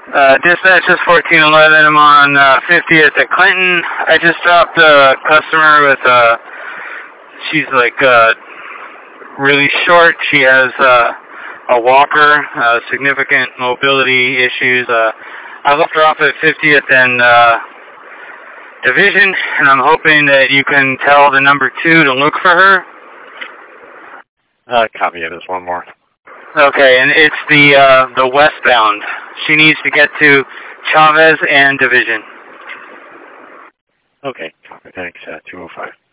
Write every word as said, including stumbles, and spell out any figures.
Uh, dispatch is fourteen eleven. I'm on uh, fiftieth at Clinton. I just dropped a customer with uh she's like uh, really short. She has uh, a walker, uh, significant mobility issues. Uh, I left her off at fiftieth and uh, Division, and I'm hoping that you can tell the number two to look for her. Uh, copy it as one more. Okay, and it's the uh, the westbound. She needs to get to Chavez and Division. Okay, copy. Thanks. Uh, two oh five.